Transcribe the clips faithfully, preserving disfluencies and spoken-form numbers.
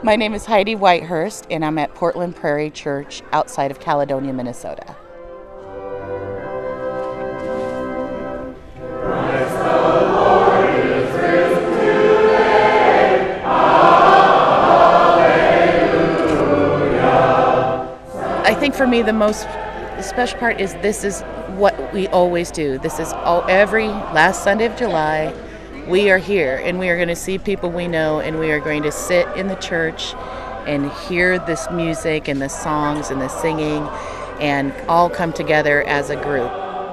My name is Heidi Whitehurst, and I'm at Portland Prairie Church outside of Caledonia, Minnesota. I think for me the most special part is this is what we always do. This is all, every last Sunday of July. We are here, and we are going to see people we know, and we are going to sit in the church and hear this music and the songs and the singing and all come together as a group.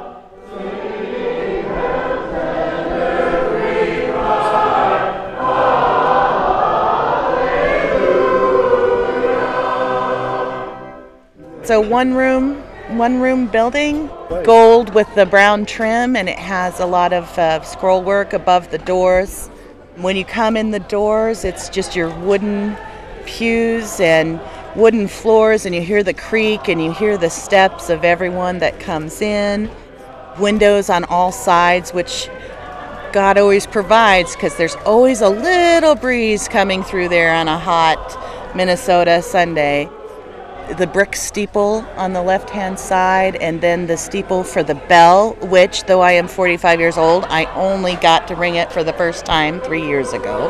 So one room, one room building, gold with the brown trim, and it has a lot of uh, scroll work above the doors. When you come in the doors, it's just your wooden pews and wooden floors, and you hear the creak and you hear the steps of everyone that comes in. Windows on all sides, which God always provides because there's always a little breeze coming through there on a hot Minnesota Sunday. The brick steeple on the left-hand side, and then the steeple for the bell, which, though I am forty-five years old, I only got to ring it for the first time three years ago.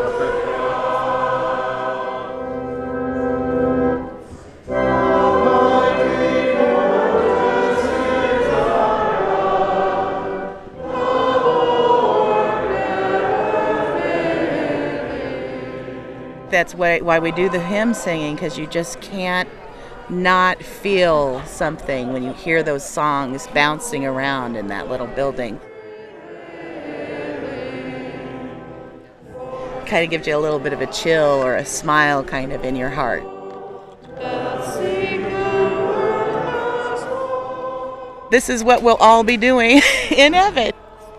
That's why, why we do the hymn singing, because you just can't not feel something when you hear those songs bouncing around in that little building. Kind of gives you a little bit of a chill or a smile kind of in your heart. This is what we'll all be doing in heaven.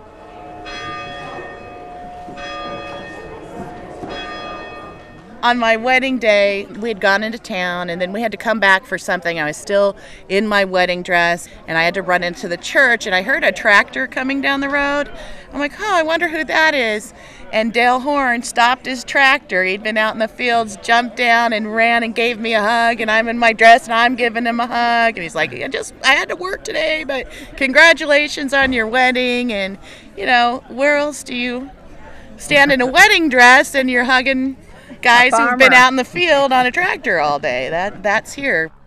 On my wedding day, we had gone into town, and then we had to come back for something. I was still in my wedding dress, and I had to run into the church, and I heard a tractor coming down the road. I'm like, oh, I wonder who that is. And Dale Horn stopped his tractor. He'd been out in the fields, jumped down and ran and gave me a hug, and I'm in my dress, and I'm giving him a hug. And he's like, I just, I had to work today, but congratulations on your wedding. And, you know, where else do you stand in a wedding dress and you're hugging guys who've been out in the field on a tractor all day? That that's here.